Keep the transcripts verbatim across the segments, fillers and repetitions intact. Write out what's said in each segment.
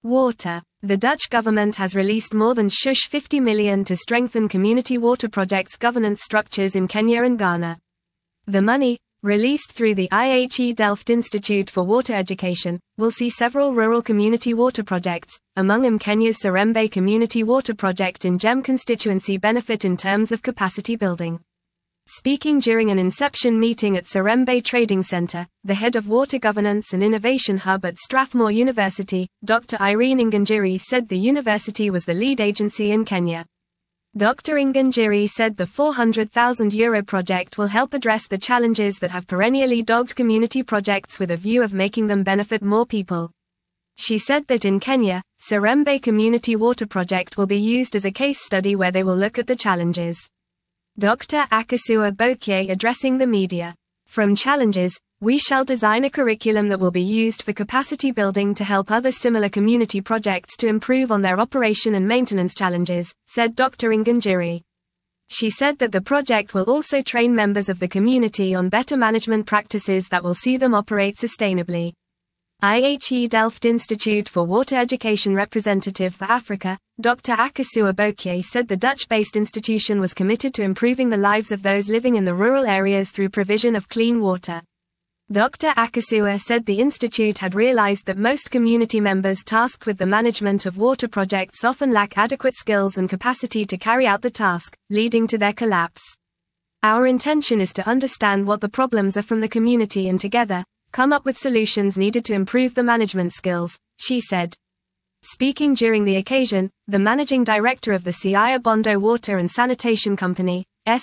Water. The Dutch government has released more than fifty million to strengthen community water projects governance structures in Kenya and Ghana. The money, released through the I H E Delft Institute for Water Education, will see several rural community water projects, among them Kenya's Serembe Community Water Project in Gem constituency benefit in terms of capacity building. Speaking during an inception meeting at Serembe Trading Centre, the head of Water Governance and Innovation Hub at Strathmore University, Doctor Irene Nganjiri said the university was the lead agency in Kenya. Doctor Nganjiri said the four hundred thousand euro project will help address the challenges that have perennially dogged community projects with a view of making them benefit more people. She said that in Kenya, Serembe Community Water Project will be used as a case study where they will look at the challenges. Doctor Akasua Bokye addressing the media. From challenges, we shall design a curriculum that will be used for capacity building to help other similar community projects to improve on their operation and maintenance challenges, said Doctor Nganjiri. She said that the project will also train members of the community on better management practices that will see them operate sustainably. I H E Delft Institute for Water Education representative for Africa, Doctor Akasua Bokye said the Dutch-based institution was committed to improving the lives of those living in the rural areas through provision of clean water. Doctor Akasua said the institute had realized that most community members tasked with the management of water projects often lack adequate skills and capacity to carry out the task, leading to their collapse. Our intention is to understand what the problems are from the community and together, come up with solutions needed to improve the management skills, she said. Speaking during the occasion, the managing director of the Siaya Bondo Water and Sanitation Company,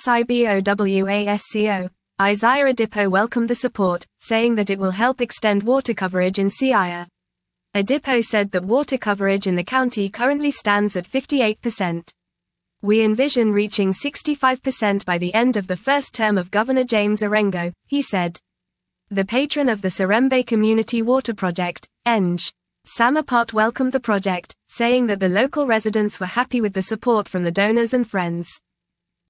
SIBOWASCO, Isaiah Adipo welcomed the support, saying that it will help extend water coverage in Siaya. Adipo said that water coverage in the county currently stands at fifty-eight percent. We envision reaching sixty-five percent by the end of the first term of Governor James Orengo, he said. The patron of the Serembe Community Water Project, Eng. Samapot welcomed the project, saying that the local residents were happy with the support from the donors and friends.